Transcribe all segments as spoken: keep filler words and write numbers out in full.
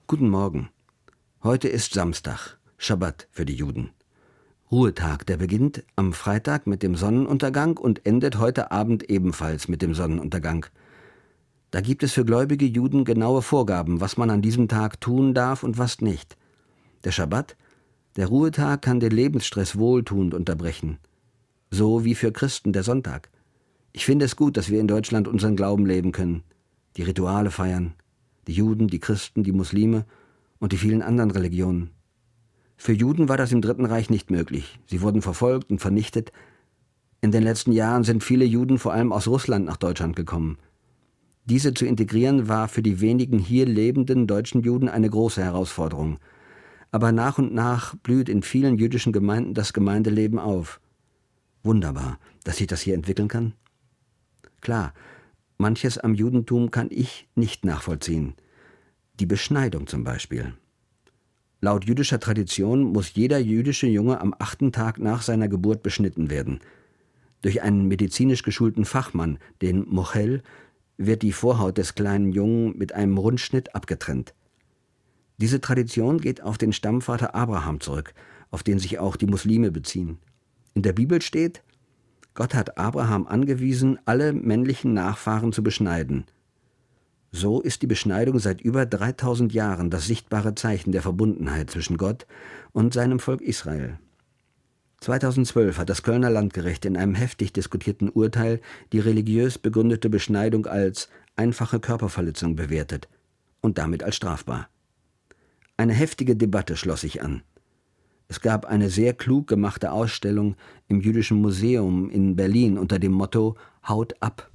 Guten Morgen. Heute ist Samstag, Schabbat für die Juden. Ruhetag, der beginnt am Freitag mit dem Sonnenuntergang und endet heute Abend ebenfalls mit dem Sonnenuntergang. Da gibt es für gläubige Juden genaue Vorgaben, was man an diesem Tag tun darf und was nicht. Der Schabbat, der Ruhetag, kann den Lebensstress wohltuend unterbrechen. So wie für Christen der Sonntag. Ich finde es gut, dass wir in Deutschland unseren Glauben leben können, die Rituale feiern, die Juden, die Christen, die Muslime und die vielen anderen Religionen. Für Juden war das im Dritten Reich nicht möglich. Sie wurden verfolgt und vernichtet. In den letzten Jahren sind viele Juden vor allem aus Russland nach Deutschland gekommen. Diese zu integrieren war für die wenigen hier lebenden deutschen Juden eine große Herausforderung. Aber nach und nach blüht in vielen jüdischen Gemeinden das Gemeindeleben auf. Wunderbar, dass sich das hier entwickeln kann. Klar, manches am Judentum kann ich nicht nachvollziehen. Die Beschneidung zum Beispiel. Laut jüdischer Tradition muss jeder jüdische Junge am achten Tag nach seiner Geburt beschnitten werden. Durch einen medizinisch geschulten Fachmann, den Mochel, wird die Vorhaut des kleinen Jungen mit einem Rundschnitt abgetrennt. Diese Tradition geht auf den Stammvater Abraham zurück, auf den sich auch die Muslime beziehen. In der Bibel steht: Gott hat Abraham angewiesen, alle männlichen Nachfahren zu beschneiden. So ist die Beschneidung seit über dreitausend Jahren das sichtbare Zeichen der Verbundenheit zwischen Gott und seinem Volk Israel. zweitausendzwölf hat das Kölner Landgericht in einem heftig diskutierten Urteil die religiös begründete Beschneidung als einfache Körperverletzung bewertet und damit als strafbar. Eine heftige Debatte schloss sich an. Es gab eine sehr klug gemachte Ausstellung im Jüdischen Museum in Berlin unter dem Motto »Haut ab«.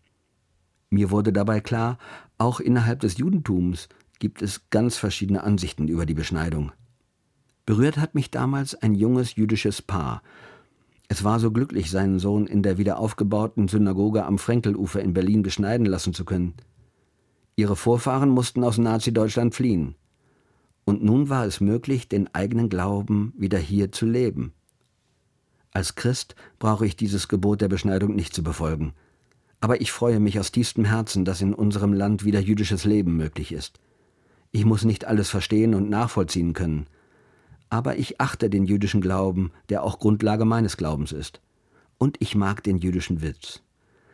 Mir wurde dabei klar, auch innerhalb des Judentums gibt es ganz verschiedene Ansichten über die Beschneidung. Berührt hat mich damals ein junges jüdisches Paar. Es war so glücklich, seinen Sohn in der wiederaufgebauten Synagoge am Frenkelufer in Berlin beschneiden lassen zu können. Ihre Vorfahren mussten aus Nazi-Deutschland fliehen. Und nun war es möglich, den eigenen Glauben wieder hier zu leben. Als Christ brauche ich dieses Gebot der Beschneidung nicht zu befolgen. Aber ich freue mich aus tiefstem Herzen, dass in unserem Land wieder jüdisches Leben möglich ist. Ich muss nicht alles verstehen und nachvollziehen können. Aber ich achte den jüdischen Glauben, der auch Grundlage meines Glaubens ist. Und ich mag den jüdischen Witz.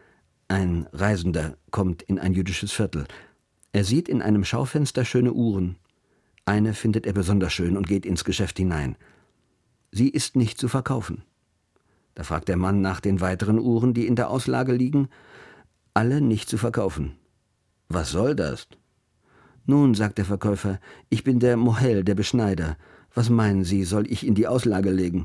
Ein Reisender kommt in ein jüdisches Viertel. Er sieht in einem Schaufenster schöne Uhren. Eine findet er besonders schön und geht ins Geschäft hinein. Sie ist nicht zu verkaufen. Da fragt der Mann nach den weiteren Uhren, die in der Auslage liegen. Alle nicht zu verkaufen. Was soll das? Nun, sagt der Verkäufer, ich bin der Mohel, der Beschneider. Was meinen Sie, soll ich in die Auslage legen?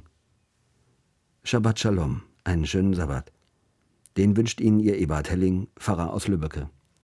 Shabbat Shalom, einen schönen Sabbat. Den wünscht Ihnen Ihr Eberhard Helling, Pfarrer aus Lübbecke.